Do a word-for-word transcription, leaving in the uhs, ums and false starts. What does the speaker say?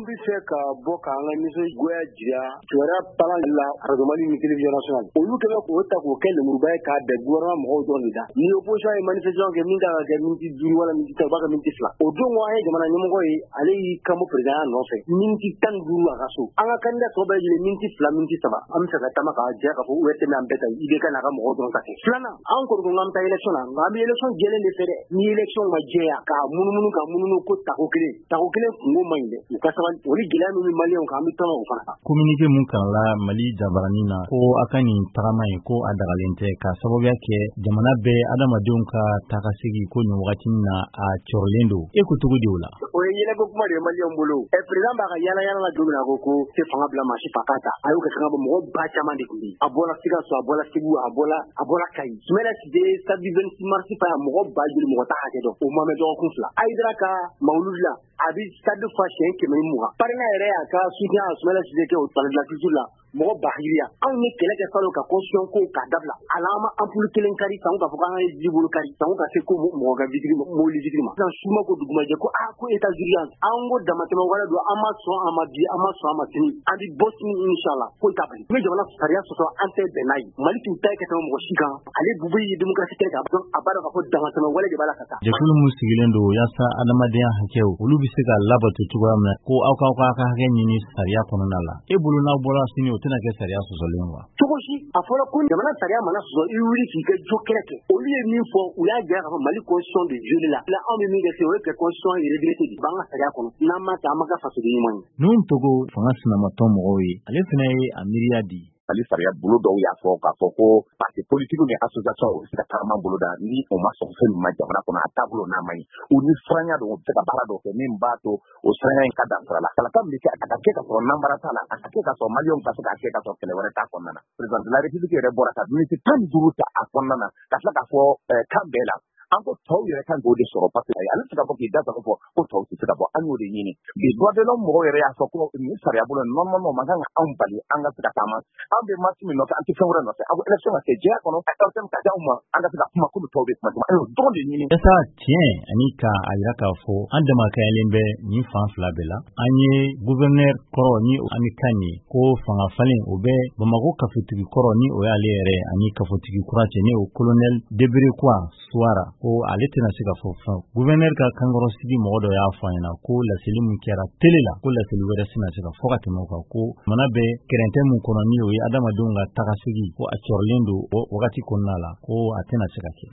bɛ fɛ ka bɔ k'an ka nisɔngoya jira kibaruya palan la radio Mali ni télévision nationale olu kɛlen k'o ta k'o kɛ lemuruba ye k'a bɛn gouvernement mɔgɔw dɔrɔn de da ni opposition ye manifestation kɛ min kan ka kɛ miniti duuru wala miniti tan u b'a kɛ miniti fila o don an ye jamana ɲɛmɔgɔ ye ale y'i kanbɔ président ya nɔfɛ miniti tan ni duuru a ka so an ka candidat tɔ bɛɛ lajɛlen miniti fila miniti saba an bɛ fɛ ka taama k'a jira k'a fɔ u bɛ tɛmɛ an bɛɛ ta I B K n'a ka mɔgɔw dɔrɔn ta kɛ filanan an kɔni ko k'an bɛ taa élection na nka an bɛ élection jɛlen de fɛ dɛ ni élection ma jɛya k'a munumunu ka munumunu ko tako kelen tako kelen kungo man ɲi dɛ u ka sabali o ni gɛlɛya min bɛ maliyɛnw kan an bɛ tɔnɔ o fana kan. communiqué mun kanla Mali jabarani na ko a ka nin tagama ye ko a dagalen tɛ ka sababuya kɛ jamana bɛɛ adamadenw ka tagasegi ko nin wagati na a cɔrɔlen don e ko cogo di o la. o ye yɛlɛko kuma de ye maliyɛnw bolo ɛ président b'a ka yala yala la don min na ko ko tɛ fanga bila maa si fa k'a ta a y'o kɛ fanga bɔ mɔgɔ ba caman de tun bɛ yen a bɔra Sikaso a bɔra Segu a bɔra a bɔra Kayi Soumaïla Cissé samedi vingt-six mars fa mɔgɔ ba joli mɔgɔ ta hakɛ dɔn o ma mɛn dɔgɔkun fila Aïdara ka mawuludi la a bɛ stade fa siɲɛ kɛmɛ ni mugan parrain yɛrɛ y'a ka soutien à Soumaïla Cissé kɛ au palais de la culture la mɔgɔ ba hiriya anw ye kɛlɛ kɛ falo ka constitution ko k'a dabila ala an ma ampule kelen kari sanko k'a fɔ k'an ka ji bolo kari sanko ka se ko mɔgɔ ka vitiri mobili vitiri ma sisan suma ko dugumajɛ ko a ko état d'urgence an ko damatɛmɛ wɛrɛ don an ma sɔn an ma bi an ma sɔn an ma sini an bɛ bɔ sini inshallah ko t'a bali ni jamana sariya sɔsɔ an tɛ bɛn n'a ye Mali tun ta ye ka tɛmɛ mɔgɔ si kan ale bubu ye démocratie kɛlɛ k'a dɔn a b'a dɔn k'a fɔ damatɛmɛ wɛrɛ de b'a la ka taa. jɛkulu mun sigilen don yaasa adamadenya hakɛw olu bɛ se ka labato cogoya min na ko aw k'aw ka hakɛ ɲini sariya kɔnɔna la e bolo n'aw bɔra sini o tɛna kɛ sariya sɔsɔ cogo si a fɔra ko jamana sariya mana sɔsɔ i wuli k'i kɛ jo kɛlɛ kɛ olu ye min fɔ u y'a jira k'a fɔ Mali constitution de violé la la anw bɛ min kɛ se o ye kɛ constitution révisé de b'an ka sariya kɔnɔ n'an ma ta an ma kɛ fasoden ɲuman ye. Nuhum Togo fanga sinamatɔ mɔgɔw ye ale fana ye a miiriya di. Mali sariya bolo dɔw y'a fɔ k'a fɔ ko parti politique ni association o bɛ se ka tagama bolo da ni o ma sɔn fɛn min ma jamana kɔnɔ a taabolo n'a ma ɲi u ni siranya dɔw bɛ se ka baara dɔw kɛ min b'a to o siranya in ka dan sira la kalata min bɛ kɛ a ka kɛ ka sɔrɔ nanbara t'a la a ka kɛ ka sɔrɔ maliyɛnw ka se k'a kɛ ka sɔrɔ kɛlɛ wɛrɛ t'a kɔnɔna na président de la république yɛrɛ bɔra ka miniti tan ni duuru ta a kɔnɔna na ka tila k'a fɔ kan bɛɛ la an ko tɔw yɛrɛ kan k'o de sɔrɔ parce que ale tɛ se ka fɔ k'i da sago fɔ ko tɔw tɛ se ka bɔ an y'o de ɲini bi droit de l'homme mɔgɔw yɛrɛ y'a fɔ ko nin sariya bolo non non non man kan ka anw bali an ka se ka taama an bɛ marche min nɔfɛ an tɛ fɛn wɛrɛ nɔfɛ a ko élection ka kɛ jɛya kɔnɔ a ka fɛn ka di anw ma an ka se ka kuma komi tɔw bɛ kuma an y'o dɔrɔn de ɲini. Yasa tiɲɛ ani k'a yira k'a fɔ an damakayalen bɛ nin fan fila bɛɛ la an ye gouverneur kɔrɔ ni ani kan ye ko fanga falen o bɛ Bamako kafotigi kɔrɔ ni o y'ale yɛrɛ ani kafotigi kura cɛ ni o colonel Deberekwa Suwara ko ale tɛna se ka fɔ fɛn gouverneur ka kankɔrɔsigi mɔgɔ dɔ y'a fɔ an ɲɛna ko laseli min kɛra télé la ko laseli wɛrɛ sina se ka fɔ ka tɛmɛ o kan ko mana bɛ kɛrɛntɛ mun kɔnɔ ni o ye adamadenw ka tagasigi ko a cɔrɔlen don o wagati kɔnɔna la ko a tɛna se ka kɛ.